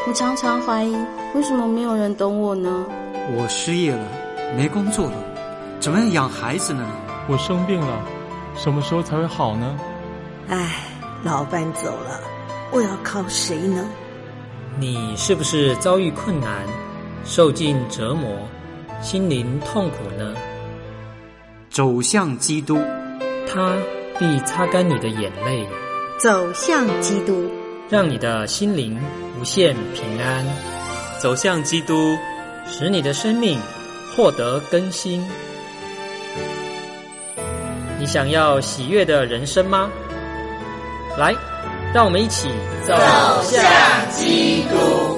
我常常怀疑，为什么没有人懂我呢？ 我失业了，没工作了，怎么样养孩子呢？ 我生病了，什么时候才会好呢？ 唉，老伴走了，我要靠谁呢？ 你是不是遭遇困难，受尽折磨，心灵痛苦呢？ 走向基督， 他必擦干你的眼泪， 走向基督， 让你的心灵无限平安。 走向基督， 使你的生命获得更新。你想要喜悦的人生吗？来，让我们一起走向基督。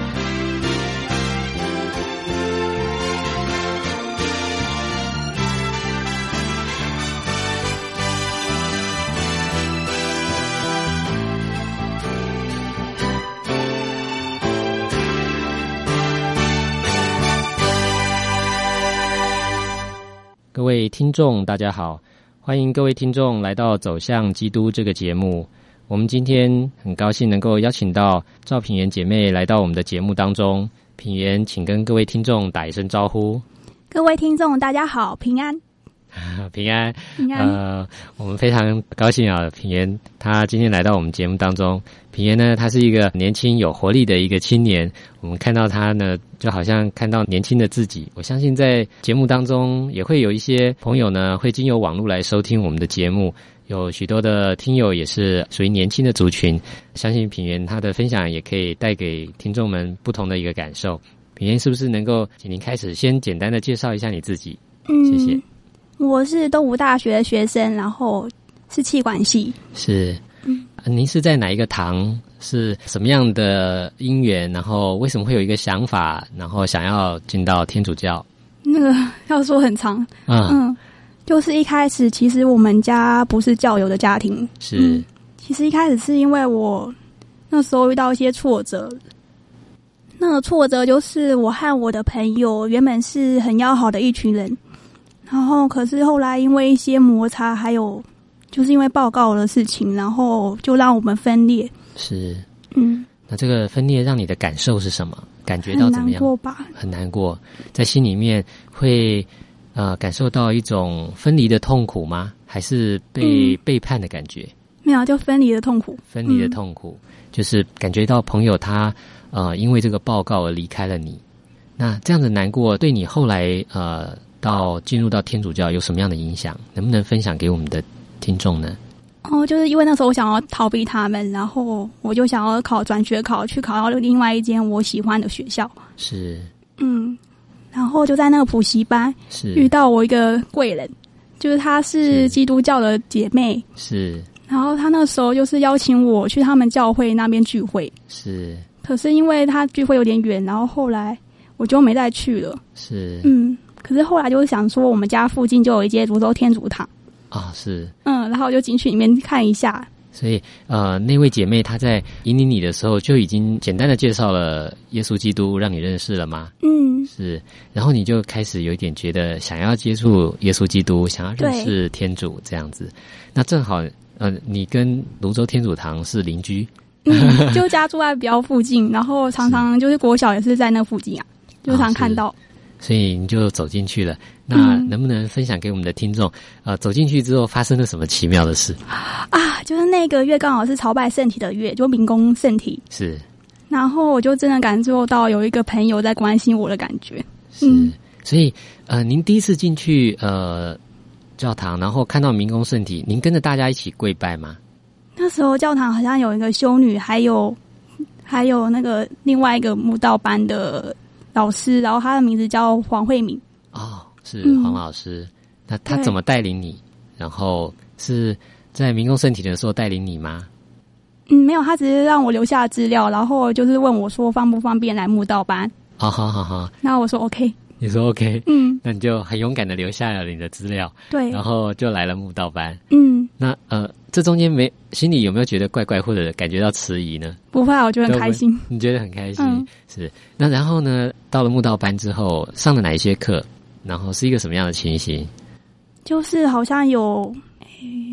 各位听众大家好，欢迎各位听众来到走向基督这个节目。我们今天很高兴能够邀请到赵品媛姐妹来到我们的节目当中。品媛，请跟各位听众打一声招呼。 各位听众大家好，平安。 平安，我们非常高兴啊，品媛她今天来到我们节目当中。品媛呢，她是一个年轻有活力的一个青年，我们看到她呢，就好像看到年轻的自己。我相信在节目当中也会有一些朋友呢，会经由网络来收听我们的节目，有许多的听友也是属于年轻的族群，相信品媛她的分享也可以带给听众们不同的一个感受。品媛是不是能够请您开始先简单的介绍一下你自己？谢谢。 我是东吴大学的学生，然后是企管系。 是，您是在哪一个堂？是什么样的因缘？然后为什么会有一个想法，然后想要进到天主教？ 那个要说很长，就是一开始其实我们家不是教友的家庭， 是， 其实一开始是因为我那时候遇到一些挫折。那个挫折就是我和我的朋友原本是很要好的一群人。然后可是后来因为一些摩擦，还有就是因为报告的事情，然后就让我们分裂。 是，那这个分裂让你的感受是什么？感觉到怎么样？ 很难过吧？ 很难过，在心里面会感受到一种分离的痛苦吗？还是被背叛的感觉？ 没有，就分离的痛苦。 分离的痛苦，就是感觉到朋友他因为这个报告而离开了你。那这样的难过对你后来到进入到天主教有什么样的影响？能不能分享给我们的听众呢？ 就是因为那时候我想要逃避他们，然后我就想要考转学考，去考到另外一间我喜欢的学校。 是， 然后就在那个补习班遇到我一个贵人，就是她是基督教的姐妹。 是， 然后她那时候就是邀请我去他们教会那边聚会。 是， 可是因为她聚会有点远，然后后来我就没再去了。 是， 可是后来就是想说，我们家附近就有一间泸州天主堂啊，是， 然后我就进去里面看一下。 所以那位姐妹她在引领你的时候，就已经简单的介绍了耶稣基督，让你认识了吗？是，然后你就开始有一点觉得想要接触耶稣基督，想要认识天主这样子。那正好你跟泸州天主堂是邻居， 就家住在比较附近，然后常常就是国小也是在那附近啊，就常看到。 所以你就走进去了。那能不能分享给我们的听众走进去之后发生了什么奇妙的事啊？就是那个月刚好是朝拜圣体的月，就民公圣体。 是， 然后我就真的感受到有一个朋友在关心我的感觉。 是，所以您第一次进去教堂，然后看到民公圣体，您跟着大家一起跪拜吗？ 那时候教堂好像有一个修女，还有那个另外一个慕道班的老师，然后他的名字叫黄慧敏。 是黄老师。那他怎么带领你？然后是在民公圣体的时候带领你吗？ 没有，他只是让我留下资料，然后就是问我说方不方便来慕道班。 好。 那我说 OK。 你说 OK，那你就很勇敢的留下了你的资料， 对， 然后就来了慕道班。那这中间心里有没有觉得怪怪或者感觉到迟疑呢？ 不会，我觉得很开心。 你觉得很开心？是。那然后呢，到了慕道班之后，上了哪一些课？然后是一个什么样的情形？ 就是好像有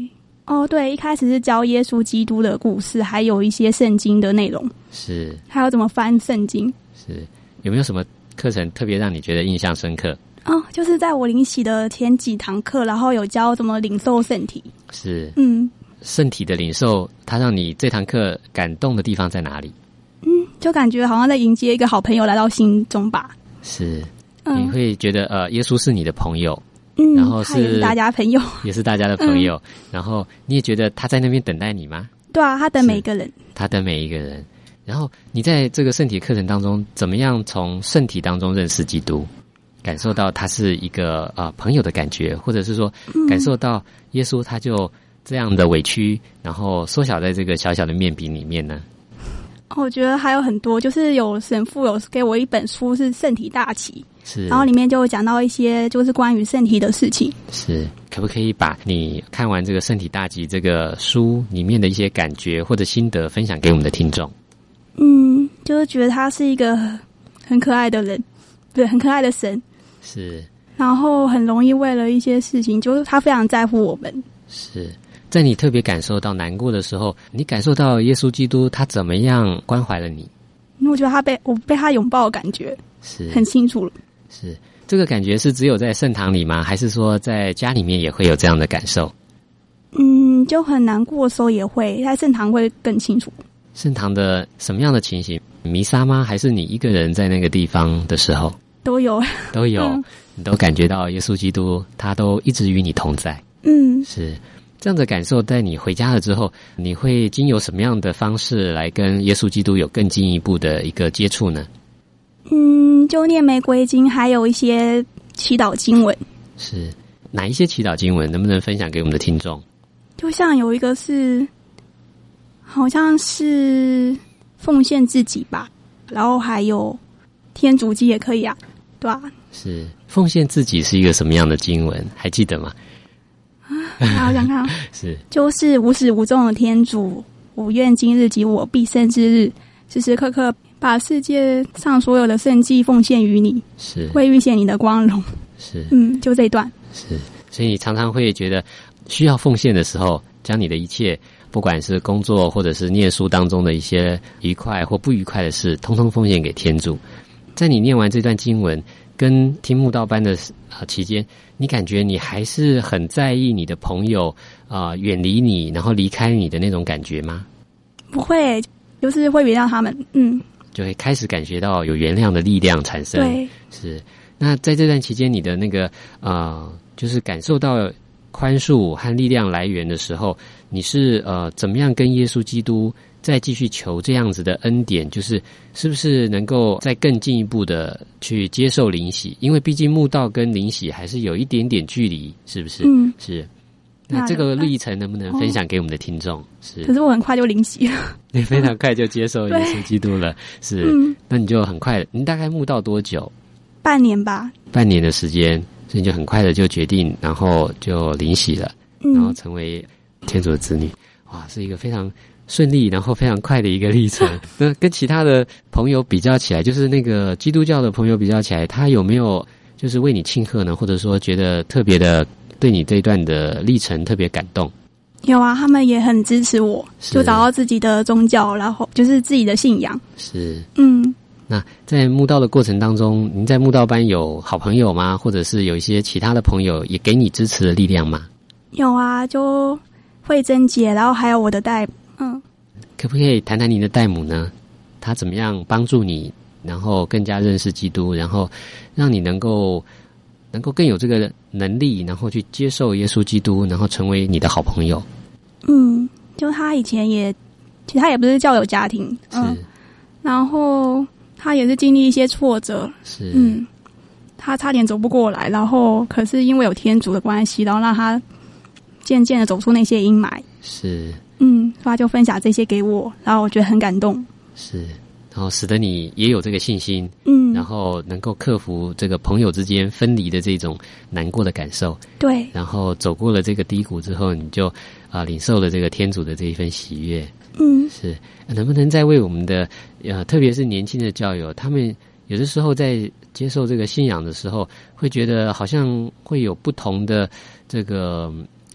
哦，对，一开始是教耶稣基督的故事，还有一些圣经的内容， 是， 还有怎么翻圣经。 是，有没有什么课程特别让你觉得印象深刻？ 哦，就是在我灵洗的前几堂课，然后有教怎么领受圣体。 是，圣体的领受，它让你这堂课感动的地方在哪里？ 就感觉好像在迎接一个好朋友来到心中吧。 是，你会觉得耶稣是你的朋友，然后他也是大家朋友， 也是大家的朋友，然后你也觉得他在那边等待你吗？ 对啊，他等每一个人， 他等每一个人。然后你在这个圣体课程当中，怎么样从圣体当中认识基督，感受到他是一个朋友的感觉，或者是说感受到耶稣他就这样的委屈，然后缩小在这个小小的面饼里面呢？ 我觉得还有很多，就是有神父有给我一本书是圣体大旗， 是， 然后里面就讲到一些就是关于圣体的事情。 是，可不可以把你看完这个圣体大旗这个书里面的一些感觉或者心得分享给我们的听众？ 就是觉得他是一个很可爱的人，对，很可爱的神。 是， 然后很容易为了一些事情，就是他非常在乎我们。 是，在你特别感受到难过的时候，你感受到耶稣基督他怎么样关怀了你？ 因为我觉得我被他拥抱的感觉是很清楚了。 是，这个感觉是只有在圣堂里吗？还是说在家里面也会有这样的感受？ 就很难过的时候也会，在圣堂会更清楚。 圣堂的什么样的情形？弥撒吗？还是你一个人在那个地方的时候？ 都有， 都有，你都感觉到耶稣基督他都一直与你同在。是这样的感受，在你回家了之后，你会经由什么样的方式来跟耶稣基督有更进一步的一个接触呢？ 就念玫瑰经，还有一些祈祷经文。 是哪一些祈祷经文？能不能分享给我们的听众？ 就像有一个是，好像是奉献自己吧，然后还有天主记也可以啊，对吧？ 是奉献自己是一个什么样的经文？还记得吗？ 好想看是， 就是无始无终的天主，我愿今日及我毕生之日，时时刻刻把世界上所有的圣迹奉献于你， 是会预显你的光荣。 是， 就这一段。 是，所以你常常会觉得需要奉献的时候，将你的一切，不管是工作或者是念书当中的一些愉快或不愉快的事，通通奉献给天主。在你念完这段经文跟听慕道班的期间，你感觉你还是很在意你的朋友远离你，然后离开你的那种感觉吗？ 不会，就是会原谅他们。 就会开始感觉到有原谅的力量产生。 对， 是。那在这段期间，你的那个就是感受到宽恕和力量来源的时候，你是怎么样跟耶稣基督再继续求这样子的恩典？就是是不是能够再更进一步的去接受灵洗？因为毕竟慕道跟灵洗还是有一点点距离，是不是？是。那这个历程能不能分享给我们的听众？是。 可是我很快就灵洗了， 你非常快就接受耶稣基督了，是。那你就很快，你大概慕道多久？ 半年吧。半年的时间，所以你就很快的就决定，然后就灵洗了，然后成为天主的子女。哇，是一个非常顺利，然后非常快的一个历程。那跟其他的朋友比较起来，就是那个基督教的朋友比较起来，他有没有就是为你庆贺呢？或者说觉得特别的对你这一段的历程特别感动？ 有啊，他们也很支持我，就找到自己的宗教，然后就是自己的信仰。 是，那在慕道的过程当中，您在慕道班有好朋友吗？或者是有一些其他的朋友也给你支持的力量吗？ 有啊，就慧珍姐，然后还有我的代可不可以谈谈你的代母呢？她怎么样帮助你，然后更加认识基督，然后让你能够更有这个能力，然后去接受耶稣基督，然后成为你的好朋友？ 就她以前其实她也不是教友家庭， 是， 然后她也是经历一些挫折， 是， 她差点走不过来，然后可是因为有天主的关系，然后让她渐渐的走出那些阴霾， 是， 他就分享这些给我，然后我觉得很感动， 是，然后使得你也有这个信心，然后能够克服这个朋友之间分离的这种难过的感受， 对， 然后走过了这个低谷之后，你就领受了这个天主的这一份喜悦，是，能不能再为我们的特别是年轻的教友，他们有的时候在接受这个信仰的时候，会觉得好像会有不同的这个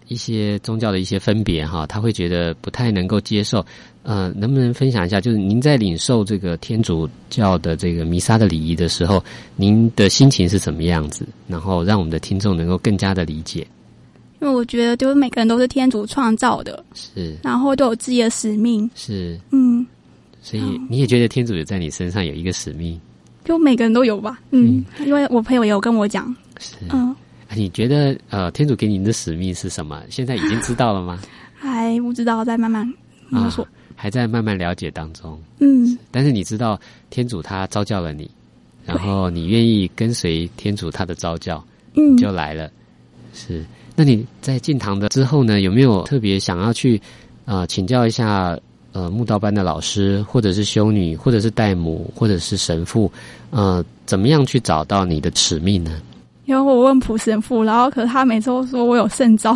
一些宗教的一些分别哈，他会觉得不太能够接受。能不能分享一下，就是您在领受这个天主教的这个弥撒的礼仪的时候，您的心情是什么样子？然后让我们的听众能够更加的理解。 因为我觉得就是每个人都是天主创造的， 是， 然后都有自己的使命， 是，所以嗯你也觉得天主有在你身上有一个使命？ 就每个人都有吧。因为我朋友也有跟我讲， 是，你觉得天主给你的使命是什么？现在已经知道了吗？ 还不知道，再慢慢摸索。 还在慢慢了解当中。但是你知道天主他召叫了你，然后你愿意跟随天主他的召叫，你就来了。是，那你在进堂的之后呢，有没有特别想要去请教一下慕道班的老师，或者是修女，或者是代母，或者是神父，怎么样去找到你的使命呢？ 因为我问普神父，然后可是他每次都说我有圣召。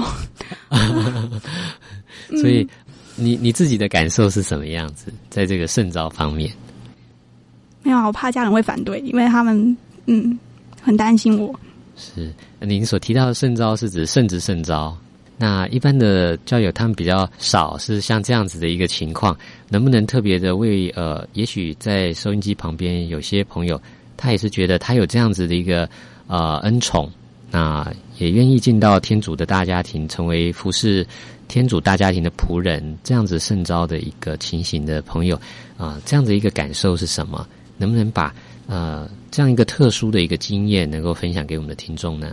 所以你自己的感受是什么样子，在这个圣召方面？ 没有，我怕家人会反对，因为他们很担心我。 是，您所提到的圣召是指圣职圣召，那一般的教友他们比较少是像这样子的一个情况，能不能特别的为也许在收音机旁边有些朋友，他也是觉得他有这样子的一个恩宠，那也愿意进到天主的大家庭，成为服侍天主大家庭的仆人，这样子圣召的一个情形的朋友这样的一个感受是什么？能不能把这样一个特殊的一个经验能够分享给我们的听众呢？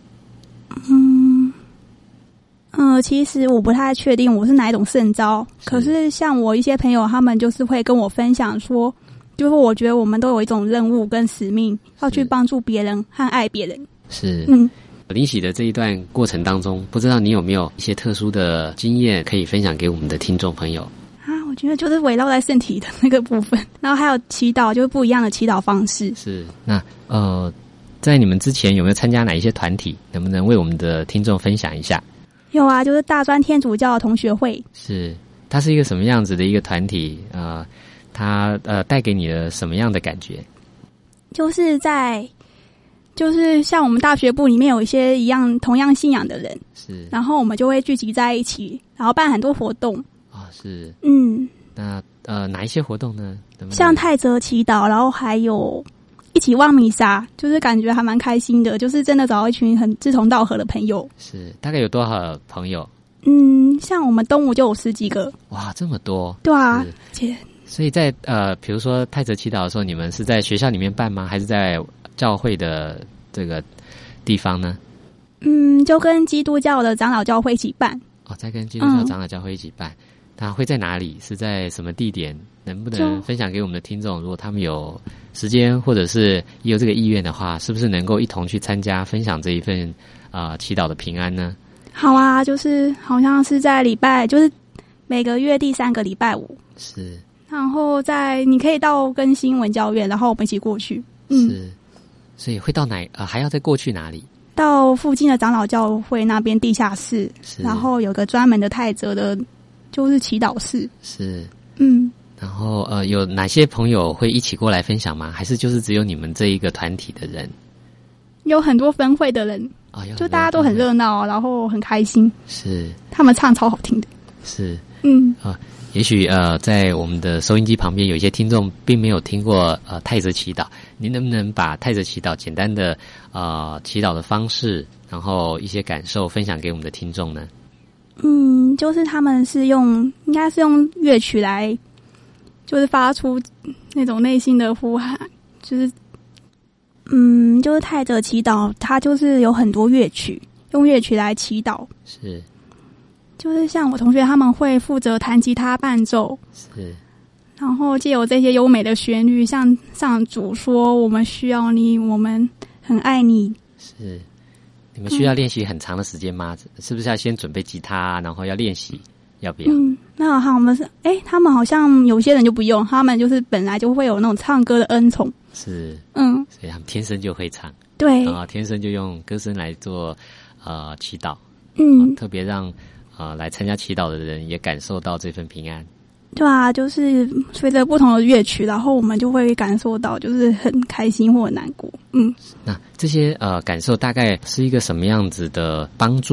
其实我不太确定我是哪一种圣召，可是像我一些朋友，他们就是会跟我分享说，就是我觉得我们都有一种任务跟使命，要去帮助别人和爱别人。 是，灵洗的这一段过程当中，不知道你有没有一些特殊的经验可以分享给我们的听众朋友？ 我觉得就是围绕在圣体的那个部分，然后还有祈祷，就是不一样的祈祷方式。 是，那在你们之前有没有参加哪一些团体？能不能为我们的听众分享一下？ 有啊，就是大专天主教同学会。 是，它是一个什么样子的一个团体？它带给你了什么样的感觉？ 就是像我们大学部里面有一些同样信仰的人， 是，然后我们就会聚集在一起，然后办很多活动。 是，那哪一些活动呢？ 像泰泽祈祷，然后还有一起望弥撒，就是感觉还蛮开心的，就是真的找到一群很志同道合的朋友。 是，大概有多少朋友？ 像我们东吴就有10几个。 哇，这么多！ 对啊， 所以在比如说泰泽祈祷的时候，你们是在学校里面办吗？还是在教会的这个地方呢？ 就跟基督教的长老教会一起办。 在跟基督教长老教会一起办。那会在哪里？是在什么地点？能不能分享给我们的听众？如果他们有时间，或者是也有这个意愿的话，是不是能够一同去参加，分享这一份祈祷的平安呢？ 好啊，就是好像是在就是每个月第3个礼拜五。 是。 然后你可以到更新文教院，然后我们一起过去。 是。所以会到还要再过去哪里？ 到附近的长老教会那边地下室，然后有个专门的泰泽的。就是祈祷室。是。 然后有哪些朋友会一起过来分享吗？还是就是只有你们这一个团体的人？ 有很多分会的人就大家都很热闹，然后很开心。 是。 他们唱超好听的。 是。也许在我们的收音机旁边有一些听众并没有听过泰泽祈祷，您能不能把泰泽祈祷简单的祈祷的方式，然后一些感受分享给我们的听众呢？ 就是他们应该是用乐曲来，就是发出那种内心的呼喊，就是就是泰泽祈祷，它就是有很多乐曲，用乐曲来祈祷。 是。 就是像我同学他们会负责弹吉他伴奏。 是。 然后借由这些优美的旋律，向上主说我们需要你，我们很爱你。 是。你们需要练习很长的时间吗？是不是要先准备吉他，然后要练习？要不要？ 那好，我们是他们好像有些人就不用，他们就是本来就会有那种唱歌的恩宠。 是。所以他们天生就会唱。 对。 天生就用歌声来做祈祷。特别让来参加祈祷的人也感受到这份平安。 对啊，就是随着不同的乐曲，然后我们就会感受到就是很开心或很难过。 那这些感受大概是一个什么样子的帮助？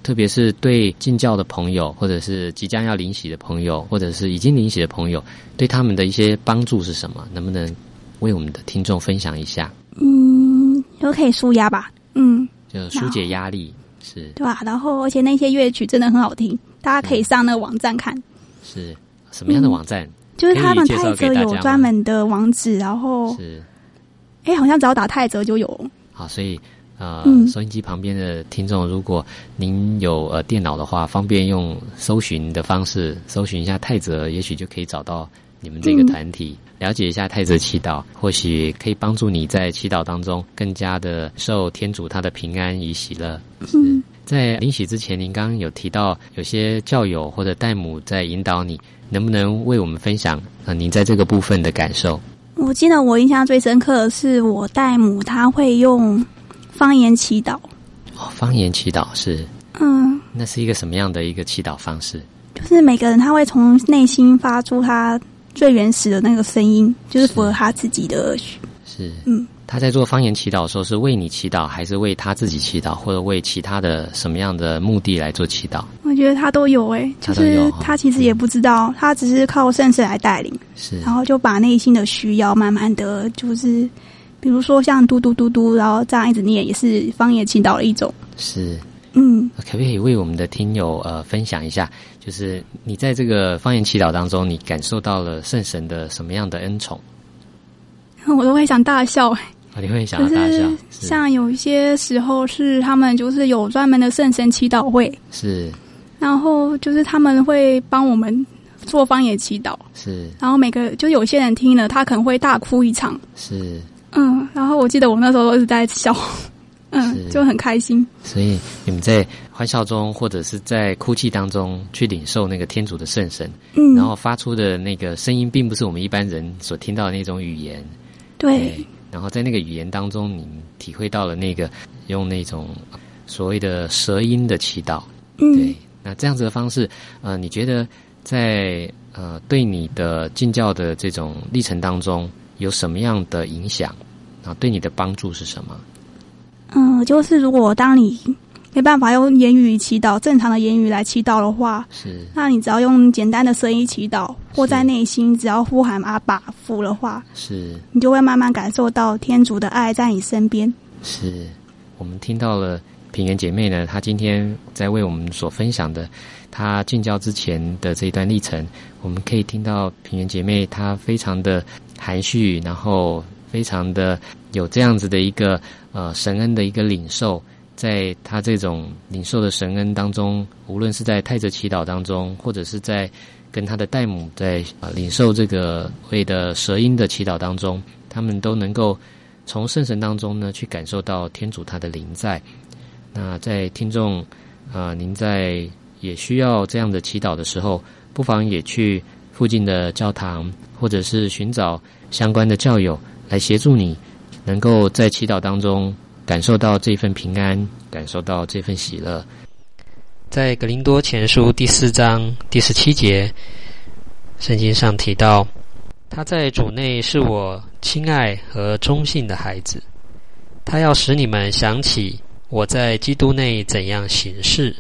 特别是对进教的朋友，或者是即将要领洗的朋友，或者是已经领洗的朋友，对他们的一些帮助是什么？能不能为我们的听众分享一下？ 都可以抒压吧， 就疏解压力，是， 对吧？然后而且那些乐曲真的很好听，大家可以上那个网站看。 是什么样的网站？ 就是他们泰泽有专门的网址，然后是， 好像只要打泰泽就有。 好，所以收音机旁边的听众，如果您有电脑的话，方便用搜寻的方式搜寻一下泰泽，也许就可以找到你们这个团体，了解一下泰泽祈祷，或许可以帮助你在祈祷当中更加的受天主他的平安与喜乐。在领洗之前，您刚刚有提到有些教友或者代母在引导你，能不能为我们分享您在这个部分的感受？ 我记得我印象最深刻的是我代母她会用方言祈祷。 方言祈祷是那是一个什么样的一个祈祷方式？ 就是每个人他会从内心发出他最原始的那个声音，就是符合他自己的。 是他在做方言祈祷的时候，是为你祈祷，还是为他自己祈祷，或者为其他的什么样的目的来做祈祷？ 我觉得他都有就是他其实也不知道，他只是靠圣神来带领， 是，然后就把内心的需要慢慢的，就是比如说像嘟嘟嘟嘟，然后这样一直念，也是方言祈祷的一种。 是，可不可以为我们的听友分享一下，就是你在这个方言祈祷当中，你感受到了圣神的什么样的恩宠？ 我都会想大笑。 你会想要大笑？ 像有一些时候是他们就是有专门的圣神祈祷会， 是， 然后就是他们会帮我们做方言祈祷， 是， 然后每个就有些人听了，他可能会大哭一场， 是， 然后我记得我那时候都是在笑，就很开心。 所以你们在欢笑中，或者是在哭泣当中，去领受那个天主的圣神，然后发出的那个声音，并不是我们一般人所听到的那种语言， 对。 然后在那个语言当中，你体会到了那个用那种所谓的舌音的祈祷，对。那这样子的方式，你觉得在对你的进教的这种历程当中，有什么样的影响？对你的帮助是什么？ 就是如果当你没办法用言语祈祷，正常的言语来祈祷的话， 是， 那你只要用简单的声音祈祷，或在内心只要呼喊阿爸父的话， 是， 你就会慢慢感受到天主的爱在你身边。 是，我们听到了平原姐妹呢，她今天在为我们所分享的她进教之前的这一段历程，我们可以听到平原姐妹她非常的含蓄，然后非常的有这样子的一个神恩的一个领受。在他这种领受的神恩当中，无论是在泰泽祈祷当中，或者是在跟他的代母在领受这个谓的舌音的祈祷当中，他们都能够从圣神当中呢去感受到天主他的临在。那在听众您在也需要这样的祈祷的时候，不妨也去附近的教堂，或者是寻找相关的教友来协助你，能够在祈祷当中感受到这份平安，感受到这份喜乐。在格林多前书第4章第17节，圣经上提到，他在主内是我亲爱和忠信的孩子，他要使你们想起我在基督内怎样行事。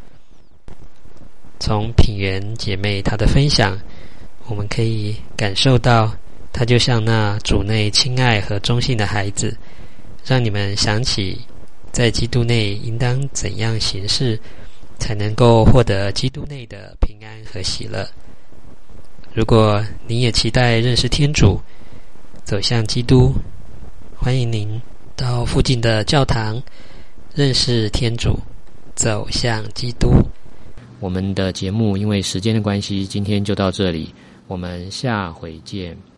从品原姐妹她的分享，我们可以感受到，她就像那主内亲爱和忠信的孩子，让你们想起在基督内应当怎样行事，才能够获得基督内的平安和喜乐。如果您也期待认识天主，走向基督，欢迎您到附近的教堂认识天主，走向基督。我们的节目因为时间的关系，今天就到这里，我们下回见。